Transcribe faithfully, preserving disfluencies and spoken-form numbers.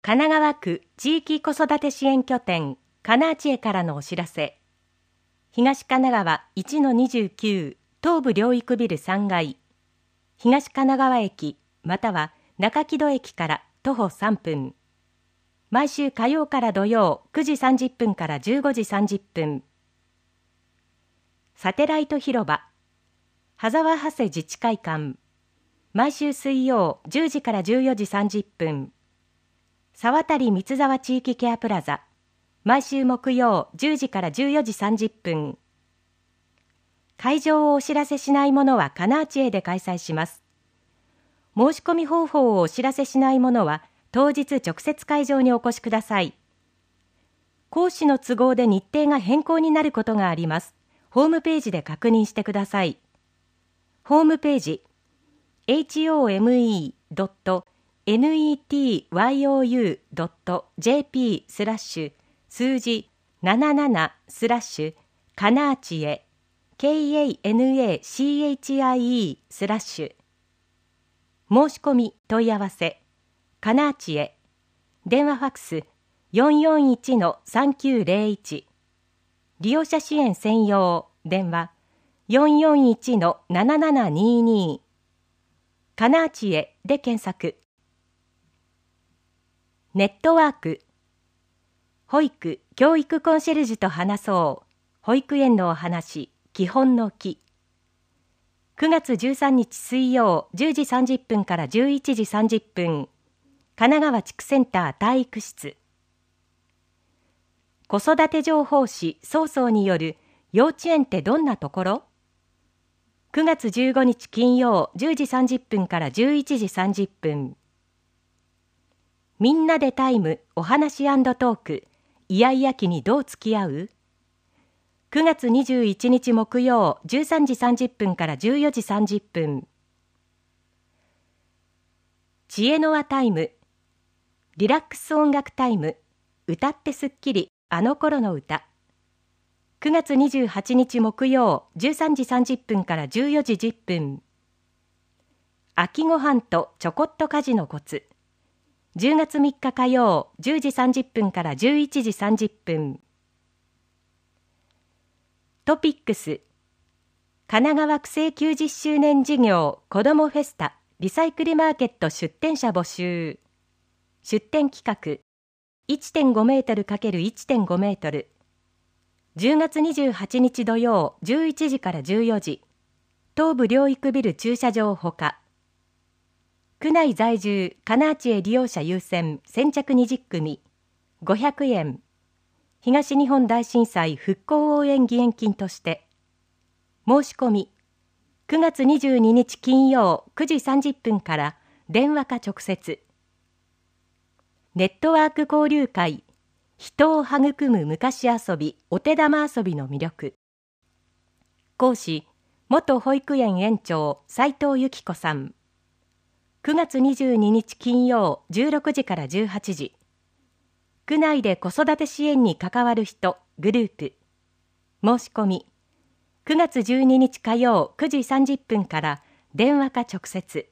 神奈川区地域子育て支援拠点かなあちえからのお知らせ。東神奈川 いちのにじゅうきゅう 東部療育ビルさんがい、東神奈川駅または中木戸駅から徒歩さんぷん。毎週火曜から土曜くじさんじゅっぷんからじゅうごじさんじゅっぷん。サテライト広場羽沢長谷自治会館、毎週水曜じゅうじからじゅうよじさんじゅっぷん。沢渡三沢地域ケアプラザ、毎週木曜じゅうじからじゅうよじさんじゅっぷん。会場をお知らせしないものはかなあちえで開催します。申し込み方法をお知らせしないものは当日直接会場にお越しください。講師の都合で日程が変更になることがあります。ホームページで確認してください。ホームページ エイチオーエムイードットネットワーク ドットジェーピー スラッシュ数字ななななスラッシュかなあちえ ケーエーエヌエーシーエイチアイイー スラッシュ申し込み問い合わせかなあちえ電話ファックス よんよんいちのさんきゅうゼロいち 利用者支援専用電話 よんよんいちのななななにに かなあちえで検索。ネットワーク保育・教育コンシェルジュと話そう保育園のお話基本の木、くがつじゅうさんにち水曜じゅうじさんじゅっぷんからじゅういちじさんじゅっぷん、神奈川地区センター体育室。子育て情報誌そうそうによる幼稚園ってどんなところ、くがつじゅうごにち金曜じゅうじさんじゅっぷんからじゅういちじさんじゅっぷん。みんなでタイムお話&トーク、イヤイヤ期にどう付き合う、くがつにじゅういちにち木曜じゅうさんじさんじゅっぷんからじゅうよじさんじゅっぷん。知恵の輪タイムリラックス音楽タイム、歌ってすっきりあの頃の歌、くがつにじゅうはちにち木曜じゅうさんじさんじゅっぷんからじゅうよじじゅっぷん。秋ごはんとちょこっと家事のコツ、じゅうがつみっか火曜じゅうじさんじゅっぷんからじゅういちじさんじゅっぷん。トピックス神奈川区政きゅうじゅっしゅうねん事業子どもフェスタリサイクルマーケット出店者募集。出店企画 いってんごメートル×いってんごメートル、じゅうがつにじゅうはちにち土曜じゅういちじからじゅうよじ、東部療育ビル駐車場ほか。区内在住かなあちえ利用者優先先着にじゅっくみごひゃくえん、東日本大震災復興応援義援金として。申し込みくがつにじゅうににち金曜くじさんじゅっぷんから電話か直接。ネットワーク交流会人を育む昔遊びお手玉遊びの魅力。講師元保育園園長斉藤由紀子さん。くがつにじゅうににち金曜じゅうろくじからじゅうはちじ。区内で子育て支援に関わる人グループ。申し込みくがつじゅうににち火曜くじさんじゅっぷんから電話か直接。